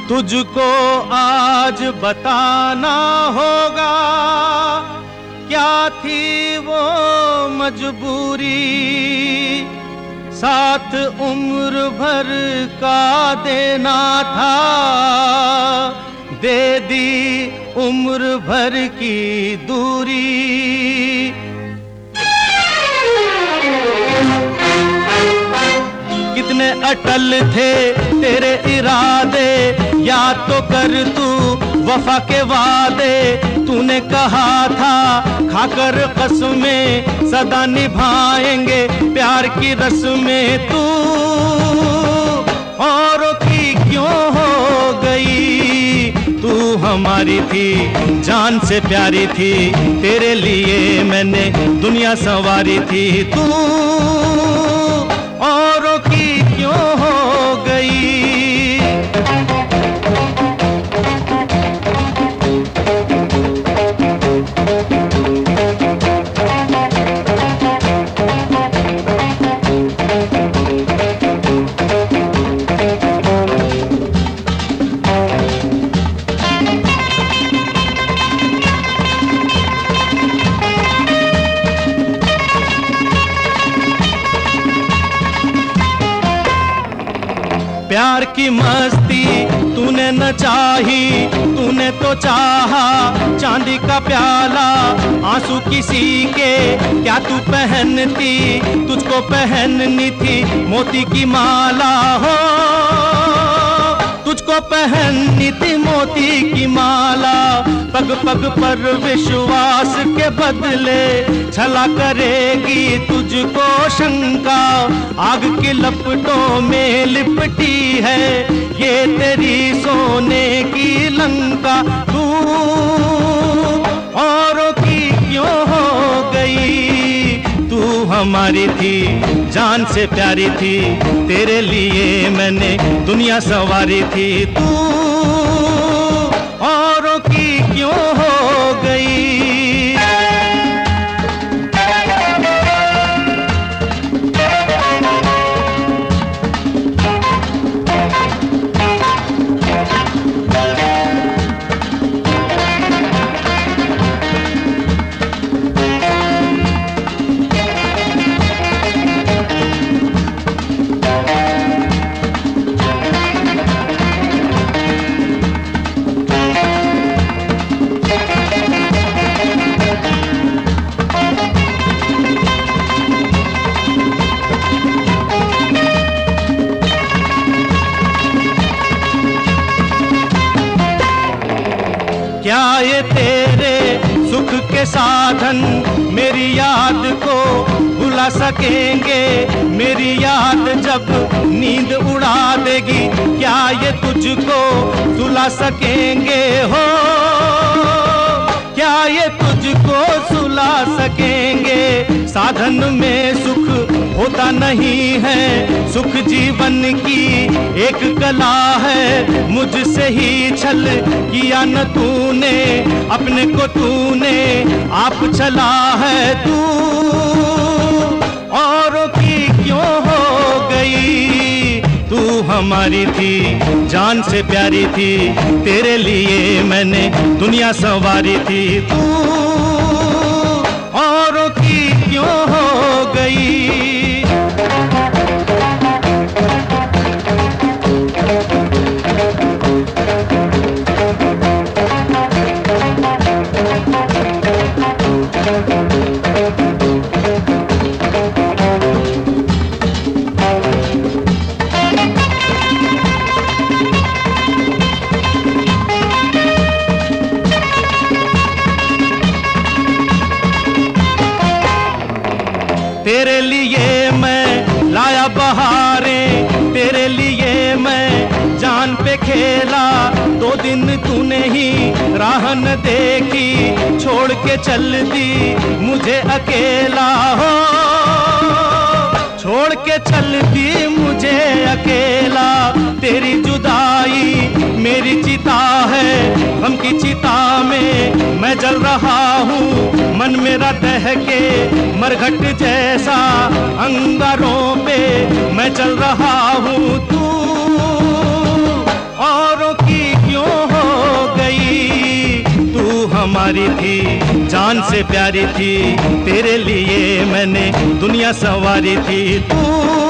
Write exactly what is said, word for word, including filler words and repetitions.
तुझको आज बताना होगा क्या थी वो मजबूरी, साथ उम्र भर का देना था, दे दी उम्र भर की दूरी। कितने अटल थे तेरे इरादे, याद तो कर तू वफा के वादे। तूने कहा था खाकर कसमें सदा निभाएंगे प्यार की रस्में। तू औरों की क्यों हो गई, तू हमारी थी जान से प्यारी थी, तेरे लिए मैंने दुनिया संवारी थी। तू औरों की क्यों हो गई। प्यार की मस्ती तूने न चाही, तूने तो चाहा चांदी का प्याला। आंसू किसी के क्या तू पहनती, तुझको पहननी थी मोती की माला। हो तुझको पहननी थी मोती की माला। पग पग पर विश्वास के बदले छला करेगी तुझको शंका। आग की लपटों में लिपटी है ये तेरी सोने की लंका। तू औरों की क्यों हो गई, तू हमारी थी जान से प्यारी थी, तेरे लिए मैंने दुनिया संवारी थी। तू औरों की क्यों हो गई। क्या ये तेरे सुख के साधन मेरी याद को भुला सकेंगे। मेरी याद जब नींद उड़ा देगी, क्या ये तुझको सुला सकेंगे। हो क्या ये तुझको सुला सकेंगे। साधन में सुख होता नहीं है, सुख जीवन की एक कला है। मुझसे ही छल किया न तूने, अपने को तूने आप छला है। तू औरों की क्यों हो गई, तू हमारी थी जान से प्यारी थी, तेरे लिए मैंने दुनिया संवारी थी। तू औरों की क्यों हो गई। तेरे लिए मैं लाया बहारें, तेरे लिए मैं जान पे खेला। दो दिन तूने ही राह न देखी, छोड़ के चल दी मुझे अकेला। हो छोड़ के चल दी मुझे अकेला। तेरी जुदाई मेरी चिता है, गम की चिता में मैं जल रहा हूँ। मन मेरा दहके मरघट जैसा, अंगारों पे मैं चल रहा हूँ। तू औरों की तुम्हारी थी, जान से प्यारी थी, तेरे लिए मैंने दुनिया संवारी थी। तू